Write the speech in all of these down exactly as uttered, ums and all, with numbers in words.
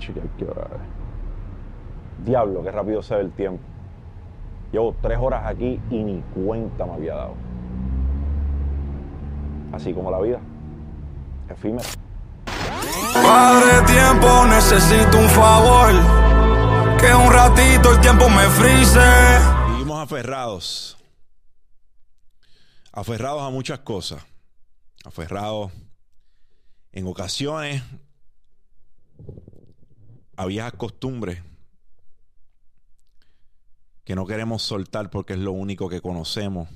chequear qué hora es. Diablo, qué rápido se ve el tiempo. Llevo tres horas aquí y ni cuenta me había dado. Así como la vida, efímera. Padre tiempo, necesito un favor, que un ratito el tiempo me frise. Vivimos aferrados, aferrados a muchas cosas, aferrados en ocasiones a viejas costumbres que no queremos soltar porque es lo único que conocemos,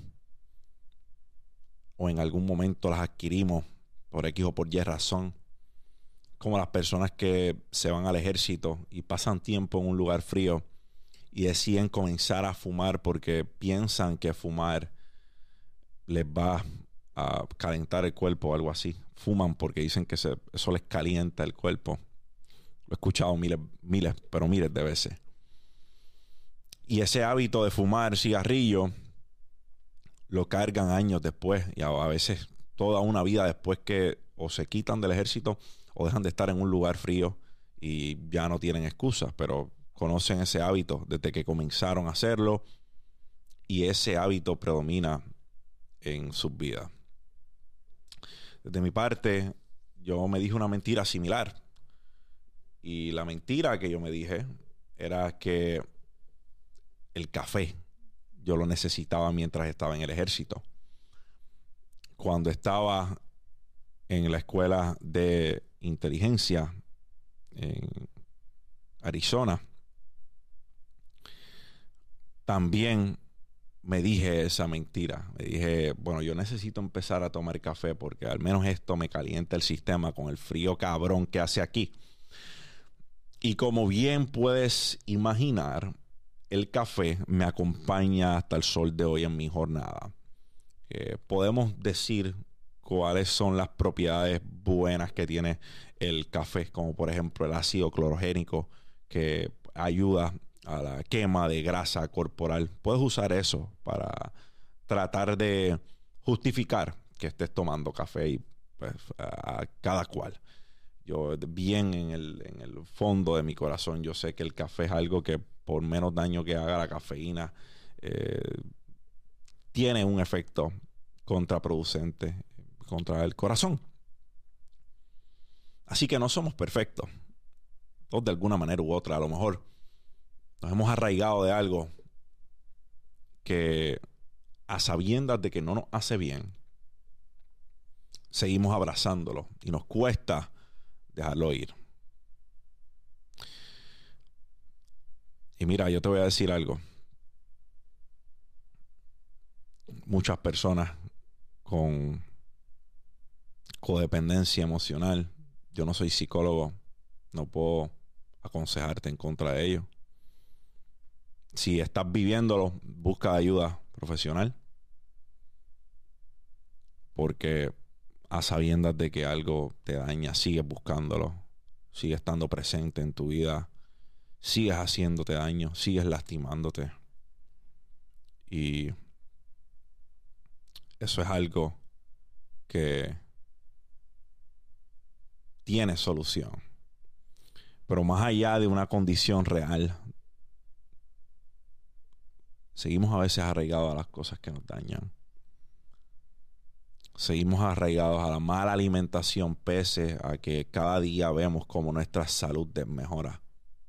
o en algún momento las adquirimos por X o por Y razón, como las personas que se van al ejército y pasan tiempo en un lugar frío y deciden comenzar a fumar porque piensan que fumar les va a calentar el cuerpo o algo así. Fuman porque dicen que se, eso les calienta el cuerpo. Lo he escuchado miles, miles, pero miles de veces. Y ese hábito de fumar cigarrillo lo cargan años después y a veces toda una vida después que o se quitan del ejército o dejan de estar en un lugar frío y ya no tienen excusas, pero conocen ese hábito desde que comenzaron a hacerlo y ese hábito predomina en sus vidas. Desde mi parte, yo me dije una mentira similar y la mentira que yo me dije era que el café yo lo necesitaba mientras estaba en el ejército. Cuando estaba en la escuela de inteligencia en Arizona, también me dije esa mentira. Me dije, bueno, yo necesito empezar a tomar café porque al menos esto me calienta el sistema con el frío cabrón que hace aquí. Y como bien puedes imaginar, el café me acompaña hasta el sol de hoy en mi jornada. Eh, podemos decir cuáles son las propiedades buenas que tiene el café, como por ejemplo el ácido clorogénico que ayuda a la quema de grasa corporal. Puedes usar eso para tratar de justificar que estés tomando café y pues a cada cual. Yo bien en el, en el fondo de mi corazón yo sé que el café es algo que por menos daño que haga la cafeína eh, tiene un efecto contraproducente contra el corazón. Así que no somos perfectos. Todos de alguna manera u otra a lo mejor nos hemos arraigado de algo que a sabiendas de que no nos hace bien seguimos abrazándolo y nos cuesta dejarlo ir. Y mira, yo te voy a decir algo. Muchas personas con codependencia emocional, yo no soy psicólogo, no puedo aconsejarte en contra de ello. Si estás viviéndolo, busca ayuda profesional, porque a sabiendas de que algo te daña, sigues buscándolo, sigues estando presente en tu vida, sigues haciéndote daño, sigues lastimándote. Y eso es algo que tiene solución. Pero más allá de una condición real, seguimos a veces arraigados a las cosas que nos dañan. Seguimos arraigados a la mala alimentación, pese a que cada día vemos como nuestra salud desmejora.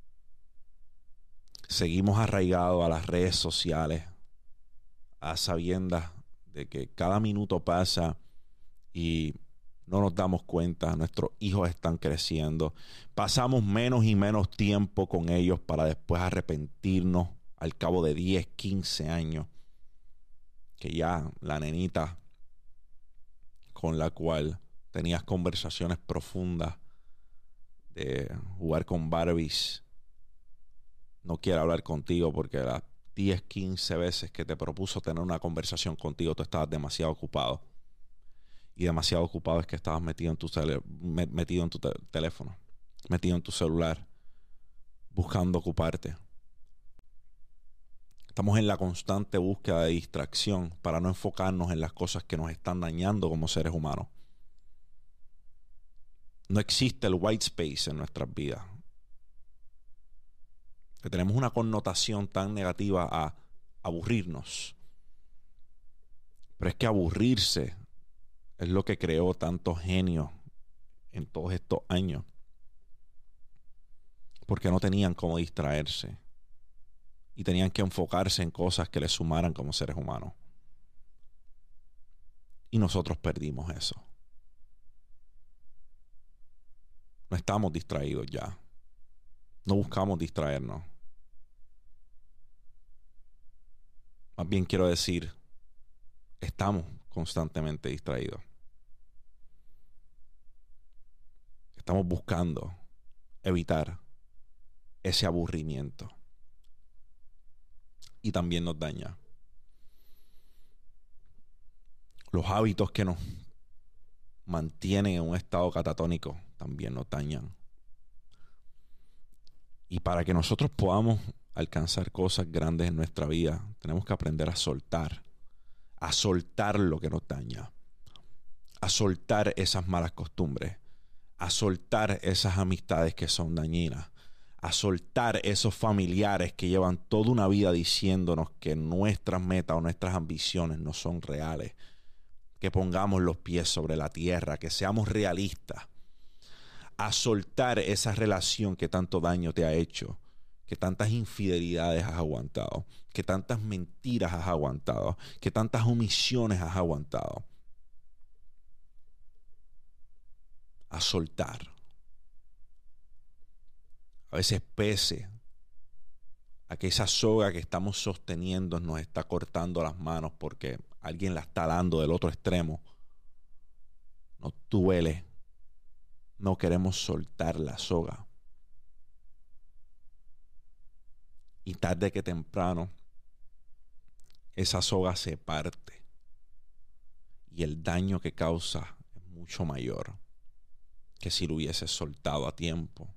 Seguimos arraigados a las redes sociales, a sabiendas de que cada minuto pasa y no nos damos cuenta, nuestros hijos están creciendo, pasamos menos y menos tiempo con ellos para después arrepentirnos al cabo de diez, quince años, que ya la nenita con la cual tenías conversaciones profundas de jugar con Barbies no quiere hablar contigo porque las diez, quince veces que te propuso tener una conversación contigo tú estabas demasiado ocupado. Y demasiado ocupado es que estabas metido en tu, tele, metido en tu te- teléfono, metido en tu celular, buscando ocuparte. Estamos en la constante búsqueda de distracción para no enfocarnos en las cosas que nos están dañando como seres humanos. No existe el white space en nuestras vidas. que tenemos una connotación tan negativa a aburrirnos. Pero es que aburrirse es lo que creó tantos genios en todos estos años. Porque no tenían cómo distraerse. Y tenían que enfocarse en cosas que les sumaran como seres humanos. Y nosotros perdimos eso. No estamos distraídos ya. No buscamos distraernos. Más bien quiero decir, estamos constantemente distraídos. Estamos buscando evitar ese aburrimiento. Y también nos daña. Los hábitos que nos mantienen en un estado catatónico también nos dañan. Y para que nosotros podamos alcanzar cosas grandes en nuestra vida, tenemos que aprender a soltar. A soltar lo que nos daña. A soltar esas malas costumbres. A soltar esas amistades que son dañinas. A soltar esos familiares que llevan toda una vida diciéndonos que nuestras metas o nuestras ambiciones no son reales. Que pongamos los pies sobre la tierra, que seamos realistas. A soltar esa relación que tanto daño te ha hecho, que tantas infidelidades has aguantado, que tantas mentiras has aguantado, que tantas omisiones has aguantado. A soltar. A veces pese a que esa soga que estamos sosteniendo nos está cortando las manos porque alguien la está dando del otro extremo, nos duele. No queremos soltar la soga. Y tarde que temprano, esa soga se parte. Y el daño que causa es mucho mayor que si lo hubiese soltado a tiempo.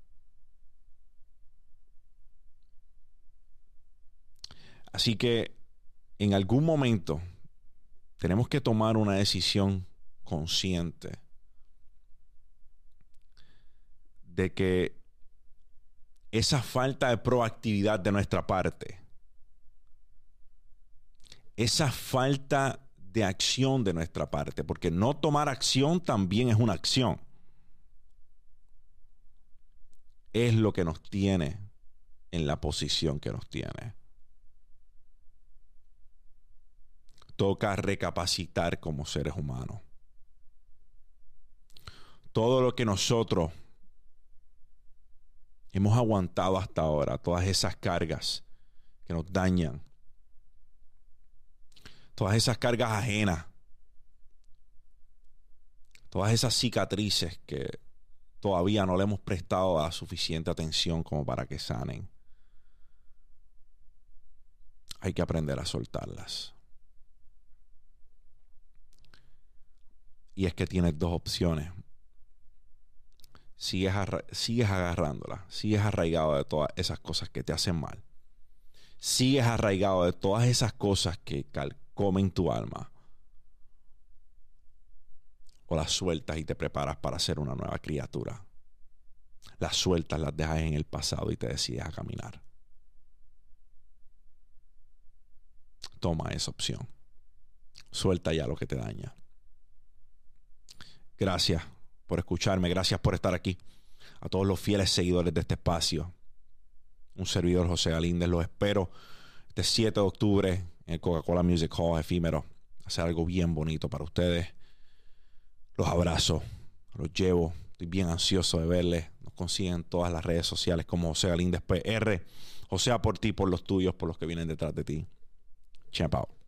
Así que en algún momento tenemos que tomar una decisión consciente de que esa falta de proactividad de nuestra parte, esa falta de acción de nuestra parte, porque no tomar acción también es una acción, es lo que nos tiene en la posición que nos tiene. Toca recapacitar como seres humanos. Todo lo que nosotros hemos aguantado hasta ahora, todas esas cargas que nos dañan, todas esas cargas ajenas, todas esas cicatrices que todavía no le hemos prestado la suficiente atención como para que sanen. Hay que aprender a soltarlas. Y es que tienes dos opciones. Sigues, arra- sigues agarrándola, sigues arraigado de todas esas cosas que te hacen mal. Sigues arraigado de todas esas cosas que calcomen tu alma. O las sueltas y te preparas para ser una nueva criatura. Las sueltas, las dejas en el pasado y te decides a caminar. Toma esa opción. Suelta ya lo que te daña. Gracias por escucharme, gracias por estar aquí. A todos los fieles seguidores de este espacio, un servidor, José Galíndez, los espero este siete de octubre en el Coca-Cola Music Hall efímero. Hacer algo bien bonito para ustedes. Los abrazo, los llevo, estoy bien ansioso de verles. Nos consiguen en todas las redes sociales como José Galíndez P R. José, por ti, por los tuyos, por los que vienen detrás de ti. Champ out.